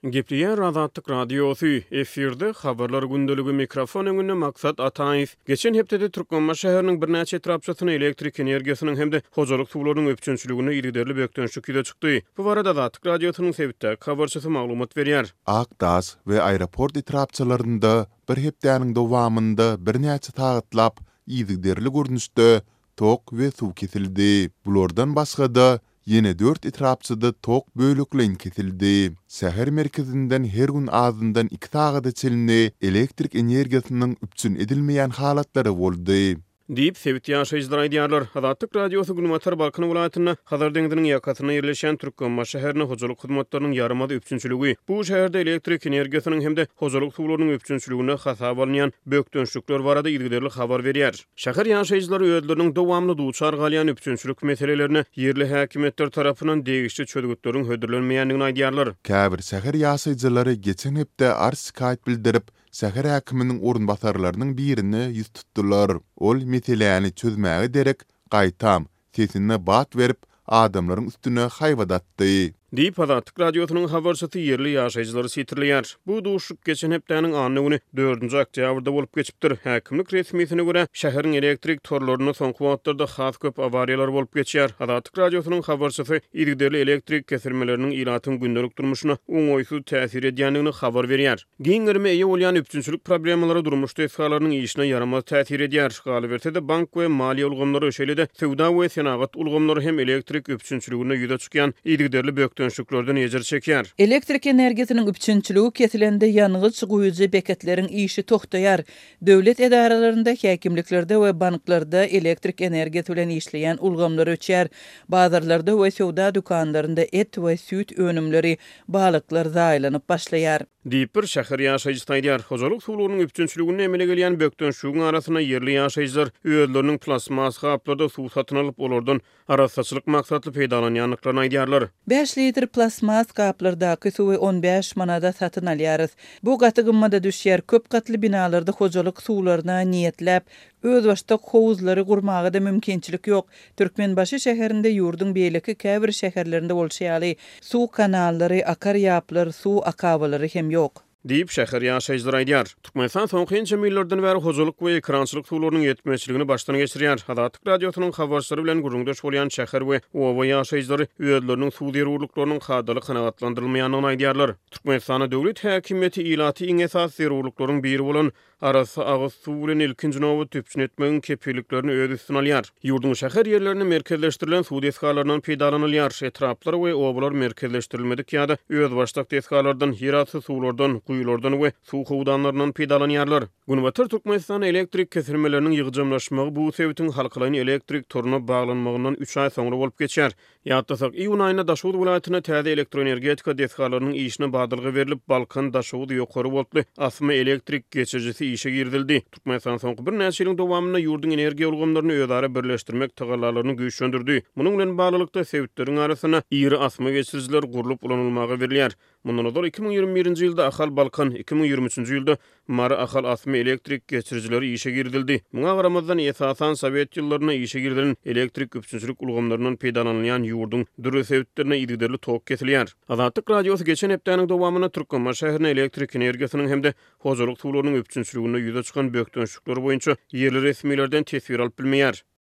Gepliýär Azatlyk radiosu efirde habarlar gündöligi mikrofon öňünde maksat Ataýew. Geçen hepdede Türkmenba şäheriniň birnäçe etrapçysyny elektrik energiýasynyň hemde hojalyk suwlarynyň öpçünçiligine ýerderli bökdönşük ýüze çykdy. Bu barada Azatlyk radiosynyň sebitde habarçysy maglumat berýär. Akdaz we aeroport etrapçylarynda bir hepdäniň dowamynda birnäçe taýatlap ýygyderli görnüşde tok we suw kesildi. Bulardan başga yine 4 etrapçyda tok bölükleň kesildi. Şäher merkezinden her gün azyndan 2 sagada çelini elektrik energiýasynyň üpçün edilmeýän halatlary boldy. Diýip sebit ýaşaýjylar aýdýarlar. Azatlyk radiosu Gülmatar Balkan welaýatyna Hazar deňdiňiň ýakatyna ýerleşen Türkmenba şäherine hojalyk hyzmatlarynyň ýarymady öpçünçiligi. Bu şäherde elektrik energiýasynyň hemde hojalyk suwlarynyň öpçünçiligine hasap alynýan bökdönşükler barada ýerderli habar berýär. Şäher ýaşaýjylary öýdleriniň dowamly duçar galýan öpçünçilik meselelerini ýerli häkimetler tarapyndan degişli çözgütleriň hödürlenmeýändigini aýdýarlar. Käbir şäher ýaşaýjylary geçen hepde arşykaýt bildirip şäher häkiminiň orunbasarlarynyň birini ýüz tutdular. Ol meseleni çözmäge derek gaýtam sesine bat berip adamlaryň üstüne haýwadatdy. Diýip Azatlyk radiosynyň habarçysy ýerli ýaşaýjylary sitirleýär. Bu duşuk geçen hepdäniň anyny 4-nji oktýabrda bolup geçipdir. Häkimlik resmiýetine görä şäheriň elektrik torlaryna soňky wagtlarda has köp awariýalar bolup geçýär. Azatlyk radiosynyň habarçysy ýerderli elektrik kesilmeleriniň ýylatyň gündelik durmuşyna oňoýsuz täsir edýändigini habar berýär. Giňerme eýe bolýan öpçünçilik problemlary durmuşda esgalarynyň işine yaramaz täsir edýär. Galiberde bank we maliýe ulgamlary öşeýle-de sowda we senagat ulgamlary hem elektrik öpçünçiligine ýüze çykýan ýerderli bökdönşüklerden ýejer çekýär. Elektrik energiýasynyň üpçünçiligi kesilende ýanygyç guýuzy beketleriň işi toktaýar. Döwlet edaralarynda, häkimliklerde we banklarda elektrik energiýasy bilen işleýän ulgamlar öçýär. Bazarlarda we sowda dükanlarynda et we süt önümleri, balyklar zaýlanyp başlaýar. Diýip bir şäher ýaşaýjysy aýdýar. Hojalyk suwlarynyň öpçünçiligine emele gelýän bökdönşügiň arasyna ýerli ýaşaýjylar öýdleriniň plasmas gaplarda suw satyn alyp olardan arasaçylyk maksatly peýdalanýanlyklaryny aýdýarlar. 5 litr plasmas kaplardaky suwy 15 manada satyn alýarys. Bu gaty gymmada düşýär. Köp gatly binalarda hojalyk suwlaryna niýetlep öz başda howuzlary gurmagy da mümkinçilik ýok. Türkmenbaşy şäherinde ýurdun beýleki käbir şäherlerinde bolşýaly suw kanallary, akar ýaplar, suw akabalary hem ýok. Diýip şäher ýaşaýjylary aýdýar. Türkmenistan soňky millerden bäri hojalyk we ekrançylyk suwlarynyň ýetmeçiligini başdan geçirýär. Azatlyk radiosynyň habarçylary bilen gurulmada bolýan şäher we owa ýaşaýjylary öýdleriniň suw derurluklarynyň hadaly kanagatlandyrylmaýanyny aýdýarlar. Türkmenistana döwlet häkimiýeti ilaty iň esas derurluklaryň biri bolan arasy agyz suw bilen ilkinji nowat tüpçün etmegiň kepilliklerini öz üstüne alýar. Ýurdun şäher ýerlerini merkezleşdirilen suw desgalaryndan peýdalanylýar. Etraplar we owalar merkezleşdirilmedik ýa-da öz başdak desgalardan, ýerasty suwlardan, guýulardan we suw howdanlaryndan peýdalanýarlar. Günbatyr Türkmenistan elektrik kesilmeleriniň ýygjamlaşmagy bu sebitiň halkylaryň elektrik toruna baglanmagyndan 3 ay soňra bolup geçýär. Ýa-da iýun aýyna Daşowut welaýatyna täze elektroenergetika desgalarynyň işine badylgy berilip Balkan Daşowut ýokary boluply asma elektrik geçirjisi işe girdildi. Türkmenistan soňky bir näçe ýylyň dowamynda ýurdun energiýa ulgamlaryny özara birleşdirmek tagallalaryny güýçlendirdi. Munyň bilen baglykda sebitleriň arasyna ýyry asma geçirjiler gurulyp ulanylmagy berilýär. Mundan öňe 2021-nji ýylda Ahal Balkan, 2023-nji ýylda Mara Ahal asma elektrik geçirjileri işe girdildi. Muňa garamazdan esasan Sowet ýyllaryna işe girdilen elektrik öpçünçilik ulgamlaryndan peýdalanýan ýurdun dürre sebitlerine ýerderli tok kesilýär. Azatlyk radiosu geçen hepdäniň dowamyna Türkmenba şäherine elektrik energiýasynyň hemde hojalyk suwlarynyň öpçünçiligine ýüze çykan bökdönşükleri boýunça ýerli resmiýetlerden tesbir alyp bilmeýär.